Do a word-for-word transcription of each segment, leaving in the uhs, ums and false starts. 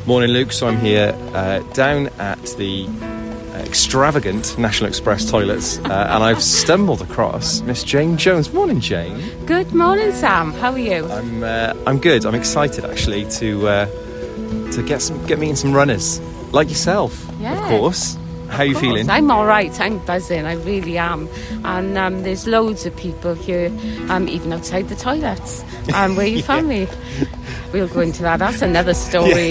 Morning, Luke. So I'm here uh, down at the uh, extravagant National Express toilets, uh, and I've stumbled across Miss Jane Jones. Morning, Jane. Good morning, Sam. How are you? I'm uh, I'm good. I'm excited actually to uh, to get some get meeting some runners like yourself, Yeah. of course. How are you feeling? I'm all right. I'm buzzing. I really am. And um, there's loads of people here, um, even outside the toilets. Um, where you Yeah. found me. We'll go into that. That's another story.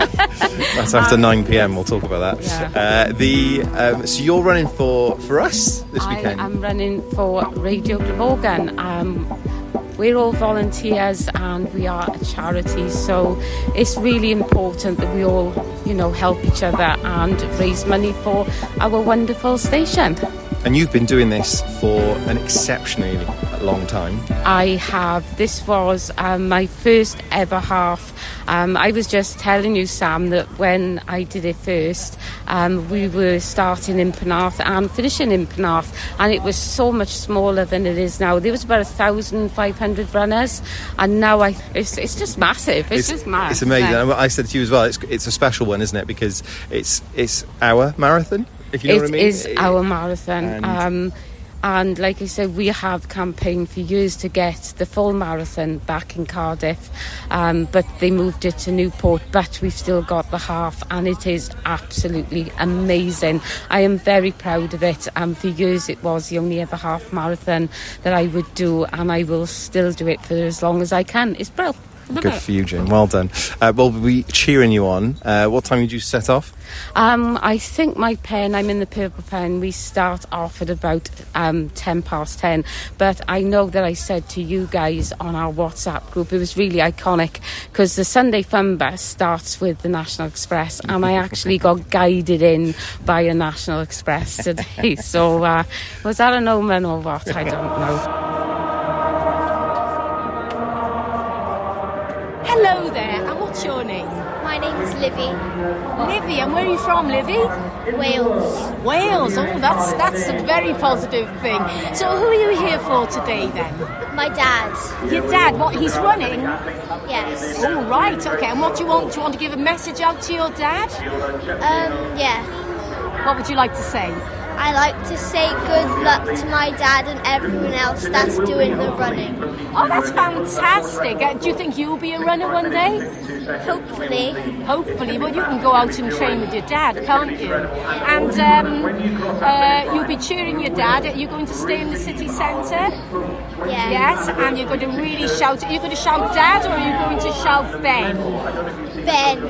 That's after um, nine p.m. We'll talk about that. Yeah. Uh, the um, so you're running for for us this I weekend. am running for Radio Glamorgan. Um, we're all volunteers and we are a charity, so it's really important that we all, you know, help each other and raise money for our wonderful station. And you've been doing this for an exceptionally long time. I have. This was um, my first ever half. Um, I was just telling you, Sam, that when I did it first, um, we were starting in Penarth and finishing in Penarth, and it was so much smaller than it is now. There was about one thousand five hundred runners, and now I, it's, it's just massive. It's, it's just mad. It's amazing. And I said to you as well, it's, it's a special one, isn't it? Because it's it's our marathon, if you know It what I mean. is our marathon. And- Um, and like I said, we have campaigned for years to get the full marathon back in Cardiff, um, but they moved it to Newport, but we've still got the half, and it is absolutely amazing. I am very proud of it, and for years it was the only ever half marathon that I would do, and I will still do it for as long as I can. It's brilliant. Good for you, Jane. Well done. Uh, well, we'll be cheering you on. Uh, what time did you set off? Um, I think my pen, I'm in the Purple Pen, we start off at about um, ten past ten. But I know that I said to you guys on our WhatsApp group, it was really iconic because the Sunday Fun Bus starts with the National Express, and I actually got guided in by a National Express today. So uh, was that an omen or what? I don't know. Hello there, and what's your name? My name is Livy. Livy, and where are you from, Livy? Wales. Wales, oh, that's that's a very positive thing. So who are you here for today, then? My dad. Your dad, what, he's running? Yes. Oh, right, okay, and what do you want? Do you want to give a message out to your dad? Um, yeah. What would you like to say? I like to say good luck to my dad and everyone else that's doing the running. Oh, that's fantastic. Uh, do you think you'll be a runner one day? Hopefully. Hopefully. Well, you can go out and train with your dad, can't you? And um, uh, you'll be cheering your dad. Are you going to stay in the city centre? Yeah. Yes, and you're going to really shout. Are you going to shout Dad, or are you going to shout Ben? Ben.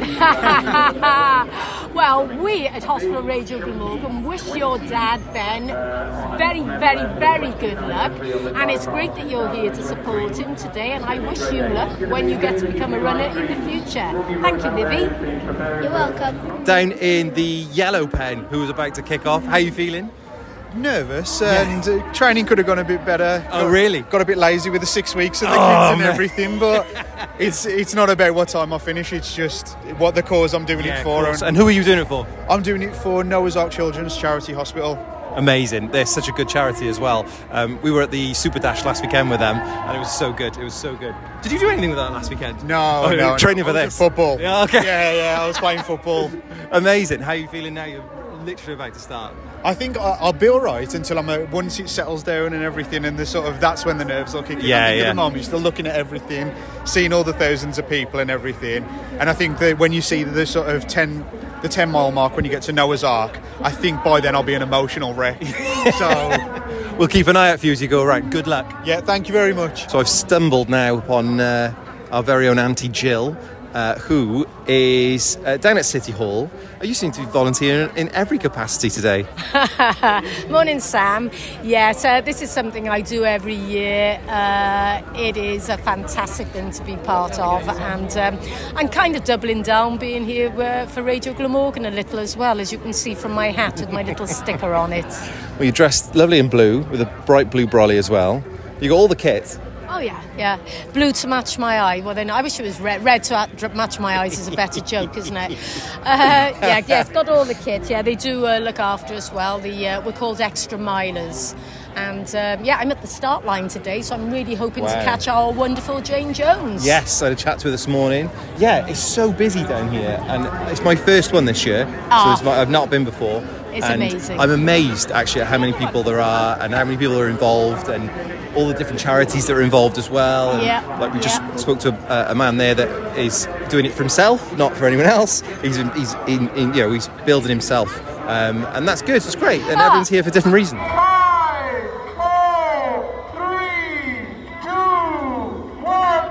Well, we at Hospital Radio Glamorgan wish your dad, Ben, very, very, very good luck. And it's great that you're here to support him today. And I wish you luck when you get to become a runner in the future. Thank you, Livy. You're welcome. Down in the Yellow Pen, who was about to kick off. How are you feeling? Nervous, and uh, training could have gone a bit better. Oh, got, really? Got a bit lazy with the six weeks and the Oh, kids and man. everything, but it's it's not about what time I finish. It's just what the cause I'm doing Yeah, it of for. course. And who are you doing it for? I'm doing it for Noah's Ark Children's Charity Hospital. Amazing. They're such a good charity as well. Um, we were at the Super Dash last weekend with them, and it was so good. It was so good. Did you do anything with that last weekend? No, Oh, no, training no. for I this? was at football. Yeah, okay. Yeah, yeah. I was playing football. Amazing. How are you feeling now? You're literally about to start. I think I- I'll be all right until I'm uh, once it settles down and everything, and the sort of that's when the nerves will kick in. Yeah, I think yeah. At the moment, you're still looking at everything, seeing all the thousands of people and everything, and I think that when you see the sort of ten, the ten mile mark when you get to Noah's Ark, I think by then I'll be an emotional wreck. So We'll keep an eye out for you as you go around. Good luck. yeah, thank you very much. So I've stumbled now upon uh, our very own Auntie Jill, uh, who is uh, down at City Hall. You seem to be volunteering in every capacity today. Morning, Sam. Yes, uh, this is something I do every year. Uh, it is a fantastic thing to be part of, and um, I'm kind of doubling down being here uh, for Radio Glamorgan a little as well, as you can see from my hat with my little sticker on it. Well, you're dressed lovely in blue with a bright blue brolly as well. You got all the kit. Oh yeah, yeah. Blue to match my eye. Well, then I wish it was red. Red to at- match my eyes is a better joke, isn't it? Uh, yeah, yes. Got all the kit. Yeah, they do uh, look after us well. The uh, we're called extra milers, And um, yeah, I'm at the start line today, so I'm really hoping Wow. to catch our wonderful Jane Jones. Yes, I had a chat to her this morning. Yeah, it's so busy down here, and it's my first one this year, Ah. so it's my, I've not been before. It's and amazing. I'm amazed actually at how many people there are and how many people are involved and all the different charities that are involved as well. And Yeah, like we just yeah. spoke to a, a man there that is doing it for himself, not for anyone else. He's in, he's in, in you know he's building himself, um, and that's good. It's great, and Ah. everyone's here for different reasons. Five, four, three, two, one.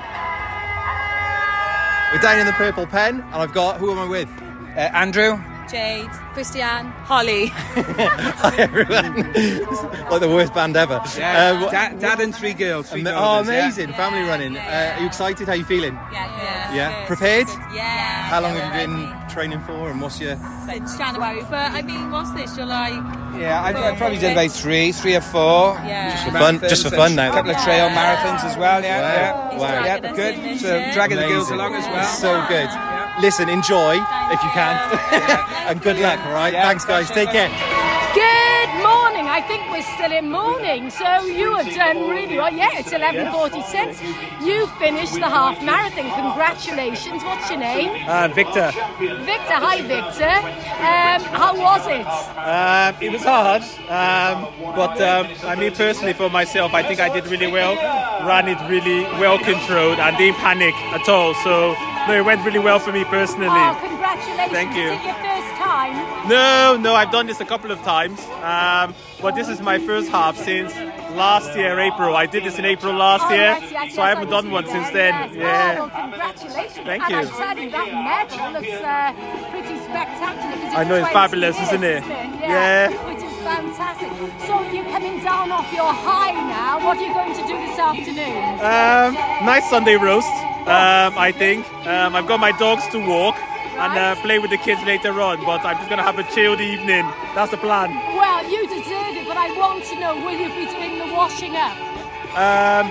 We're down in the Purple Pen, and I've got who am I with? Uh, Andrew. Jade, Christiane, Holly. Hi everyone. It's like the worst band ever. Yeah. Um, dad, dad and three girls. Three Ama- daughters, oh, yeah. amazing! Family running. Uh, are you excited? How are you feeling? Yeah, Yeah. Prepared? Yeah. How long have you been training for, and what's your? Since January, but I mean, what's this? You're like, Yeah, I've, I've probably done about three, three or four. Yeah. Just for fun- just for fun now. A couple of trail marathons as well. Yeah, Wow. yeah, Wow. yeah, dragging but us good. in this So year. dragging the girls Amazing. along as well. So good. Listen, enjoy if you can, and good luck. All right. Yeah. Thanks, guys. Take care. Good morning. I think we're still in morning, so you have done really well. Yeah, it's eleven forty-six. You finished the half marathon. Congratulations. What's your name? Uh, Victor. Victor. Hi, Victor. Um, how was it? Um, it was hard, um, but um, I mean, personally, for myself, I think I did really well. Ran it really well controlled and didn't panic at all. So, no, it went really well for me personally. Oh, congratulations. Thank you. Is it your first time? No, no, I've done this a couple of times, um, but this is my first half since last year, April. I did this in April last Oh, year, yes, yes, so I yes, haven't I done see one that, since then. yes. Yeah. Oh, well, congratulations. Thank and you. I tell you, that medal looks uh, pretty spectacular. 'cause I know, it's twenty fabulous, years, isn't it? Yeah. Yeah. Which is fantastic. So you're coming down off your high now. What are you going to do this afternoon? Um, nice Sunday roast, um, I think. Um, I've got my dogs to walk and uh, play with the kids later on, but I'm just going to have a chilled evening. That's the plan. Well, you deserve it, but I want to know, will you be doing the washing up? Um,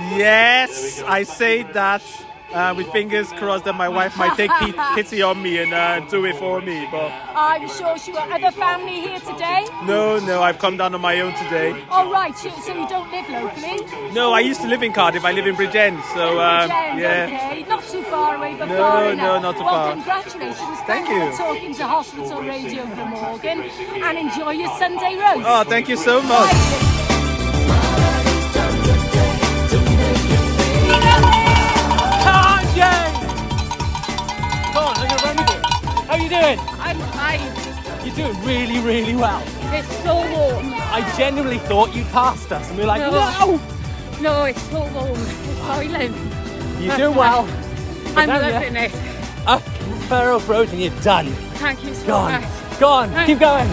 yes, I say that uh, with fingers crossed that my wife might take pi- pity on me and uh, do it for me. But I'm sure she will. Are the family here today? no, no, I've come down on my own today. Oh, right, so so you don't live locally? No, I used to live in Cardiff. I live in Bridgend, so um, Bridgend, yeah. okay. Not too far away, but No, far no, enough. not too well, far. congratulations. Thank you you. for talking to Hospital Radio Glamorgan, and enjoy your Sunday roast. Oh, thank you so much. How you doing? I'm fine. You're doing really, really well. It's so warm. I genuinely thought you passed us, and we were like, No. no! No, it's so warm. It's boiling. You're doing well. I'm down there. loving it. Up Faro Road, and you're done. Thank you so Go on. much. Go on. Thanks. Keep going.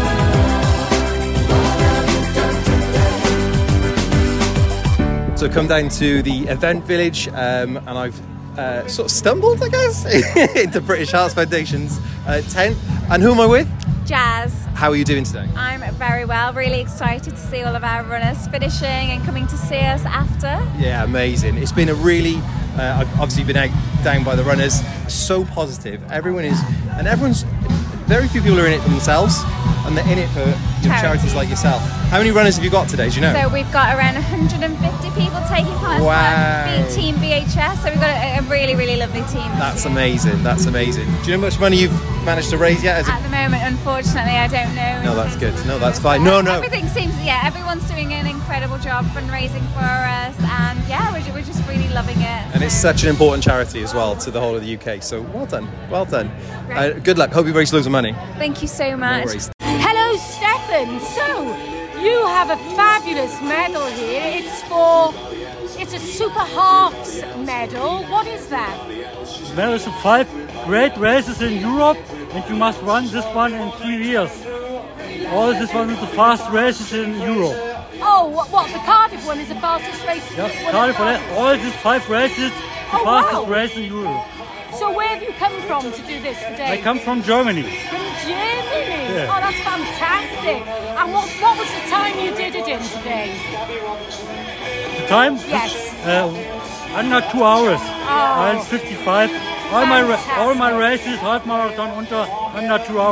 So come down to the event village, um, and I've uh, sort of stumbled, I guess, into British Hearts Foundation's uh, tent. And who am I with? Jazz. How are you doing today? I'm very well, really excited to see all of our runners finishing and coming to see us after. Yeah, amazing. It's been a really, uh, I've obviously been out down by the runners, so positive. Everyone is, and everyone's, very few people are in it for themselves, and they're in it for you know, charities. Charities. like yourself. How many runners have you got today, do you know? So we've got around one hundred fifty people taking part as Wow. part of Team B H S, so we've got a, a really, really lovely team. That's amazing, that's amazing. Do you know how much money you've managed to raise yet? As a- At the moment, unfortunately, I don't know. No, that's good. No, that's fine. No, no. Everything seems, yeah, everyone's doing an incredible job fundraising for us, and yeah, we're, ju- we're just really loving it. And it's so- such an important charity as well to the whole of the U K. So well done, well done. Uh, good luck. Hope you raise loads of money. Thank you so much. No worries. Hello, Stefan. So, you have a fabulous medal here. It's for, it's a super halves medal. What is that? There is five great races in Europe, and you must run this one in three years. All this one is the fast races in Europe. Oh, what, what the Cardiff one is the fastest race? Yeah, one of Cardiff, the- all these five races, the Oh, fastest wow. race in Europe. So where have you come from to do this today? I come from Germany. From Germany? Yeah. Oh, that's fantastic. And what, what was the time you did it in today? The time? Yes. Uh, under two hours. Oh. I'm fifty-five. All my ra- all my races, half marathon, under under two hours.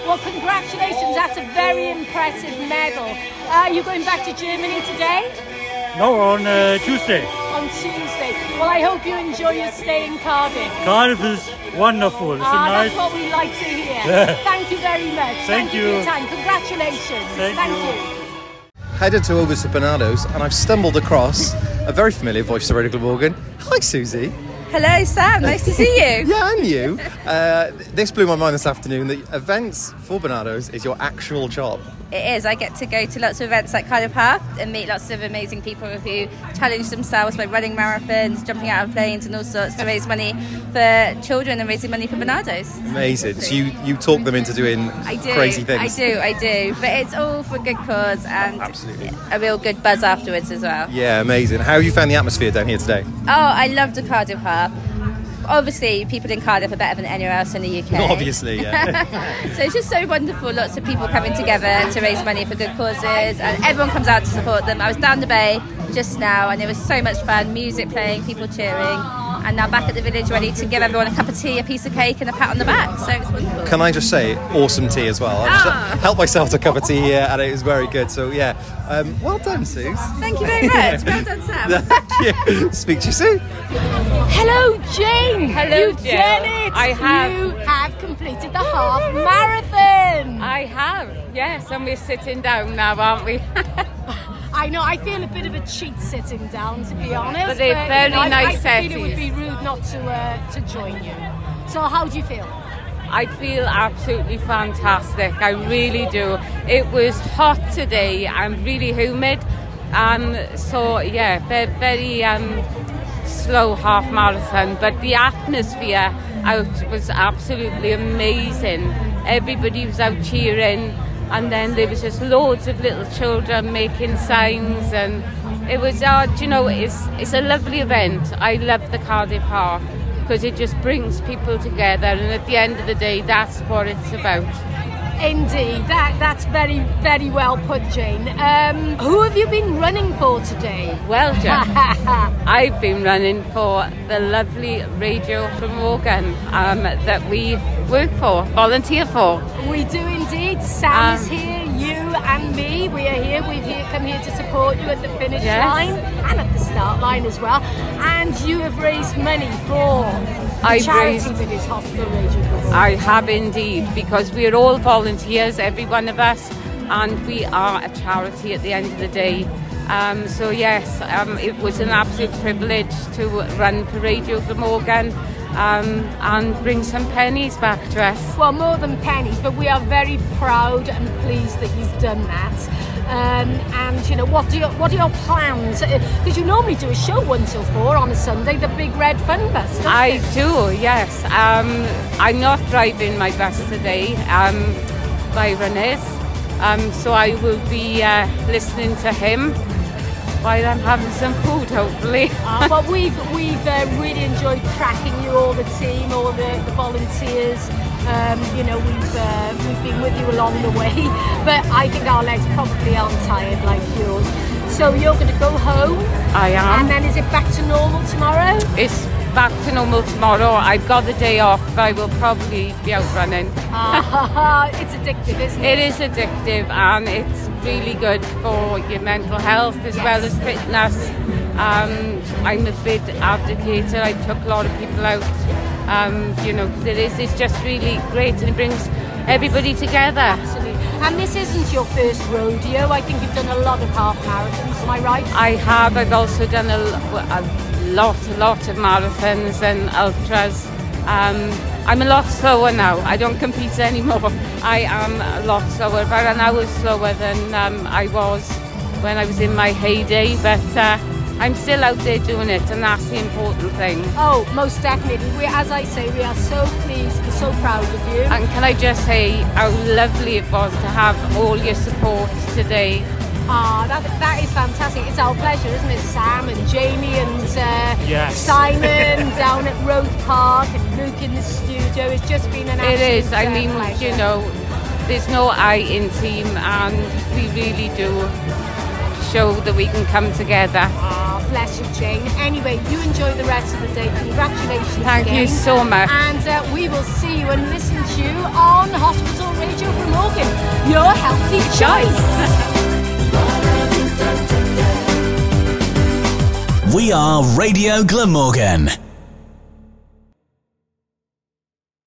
Well, congratulations. That's a very impressive medal. Uh, are you going back to Germany today? No, on uh, Tuesday. On Tuesday. Well, I hope you enjoy your stay in Cardiff. Cardiff is wonderful. It's ah, a nice... That's what we like to hear. Yeah. Thank you very much. Thank, Thank you. you for your time. Congratulations. Thank, Thank you. you. Headed to August Bernardo's and I've stumbled across a very familiar voice to Radio Glamorgan. Hi, Susie. Hello, Sam. Nice to see you. Yeah, and you. Uh, this blew my mind this afternoon. The events for Bernardo's is your actual job. It is. I get to go to lots of events like Cardiff Half and meet lots of amazing people who challenge themselves by running marathons, jumping out of planes and all sorts to raise money for children and raising money for Bernardo's. Amazing. So you, you talk them into doing I do, crazy things. I do, I do. But it's all for good cause and Absolutely. a real good buzz afterwards as well. Yeah, amazing. How have you found the atmosphere down here today? Oh, I love the Cardiff Half. Obviously, people in Cardiff are better than anywhere else in the U K. Obviously, yeah. So it's just so wonderful, lots of people coming together to raise money for good causes, and everyone comes out to support them. I was down the bay just now, and it was so much fun, music playing, people cheering, and now back at the village ready to give everyone a cup of tea, a piece of cake and a pat on the back, so it's wonderful. Can I just say, awesome tea as well. I just helped myself to a cup of tea here, and it was very good. So yeah, um, well done, Suze. Thank you very much. Well done, Sam. Thank you. Speak to you soon. Hello, Jane. Hello, You've Jill. done it. I have. You have completed the half marathon. I have, yes, and we're sitting down now, aren't we? I know, I feel a bit of a cheat sitting down, to be honest. But they're very you know, nice I, I feel it would settees. be rude not to uh, to join you. So how do you feel? I feel absolutely fantastic. I really do. It was hot today and really humid. Um, so, yeah, very, very um, slow half marathon. But the atmosphere out was absolutely amazing. Everybody was out cheering. And then there was just loads of little children making signs, and it was, uh, do you know, it's it's a lovely event. I love the Cardiff Half because it just brings people together, and at the end of the day, that's what it's about. Indeed, that that's very, very well put, Jane. Um, who have you been running for today? Well, Jen, I've been running for the lovely Radio Glamorgan um, that we work for, volunteer for. We do indeed. Sam Um, is here, you and me. We are here. We've here, come here to support you at the finish Yes. line and at the start line as well. And you have raised money for the I've charity raised- that is Hospital Radio Glamorgan. I have indeed, because we're all volunteers, every one of us, and we are a charity at the end of the day. Um, so yes, um, it was an absolute privilege to run for Radio Glamorgan um, and bring some pennies back to us. Well, more than pennies, but we are very proud and pleased that you've done that. Um, and you know, what do your what are your plans? Because you normally do a show one till four on a Sunday, the Big Red Fun Bus. don't I you? do, yes. Um, I'm not driving my bus today, um, Byron is. Um, so I will be uh, listening to him while I'm having some food, hopefully. Uh, well, we've we've uh, really enjoyed tracking you, all the team, all the, the volunteers. Um, you know, we've uh, we've been with you along the way, but I think our legs probably aren't tired like yours. So you're going to go home. I am. And then is it back to normal tomorrow? It's back to normal tomorrow. I've got the day off, but I will probably be out running. Ah, it's addictive, isn't it? It is addictive, and it's really good for your mental health as Yes. well as fitness. Um, I'm a big advocate. I took a lot of people out. Um, you know, 'cause it is. It's just really great, and it brings everybody together. Absolutely. And this isn't your first rodeo. I think you've done a lot of half marathons. Am I right? I have. I've also done a, a lot, a lot of marathons and ultras. Um, I'm a lot slower now. I don't compete anymore. I am a lot slower, about an hour slower than um, I was when I was in my heyday. But uh, I'm still out there doing it, and that's the important thing. Oh, most definitely. We, as I say, we are so pleased and so proud of you. And can I just say how lovely it was to have all your support today. Ah, that, that is fantastic. It's our pleasure, isn't it? Sam and Jamie and uh, Yes. Simon down at Roath Park and Luke in the studio. It's just been an It absolute is. I uh, mean, pleasure. you know, there's no I in team, and we really do show that we can come together. Ah, bless you, Jane. Anyway, you enjoy the rest of the day. Congratulations Thank again. you so much. And uh, we will see you and listen to you on Hospital Radio Glamorgan. Your healthy choice. We are Radio Glamorgan.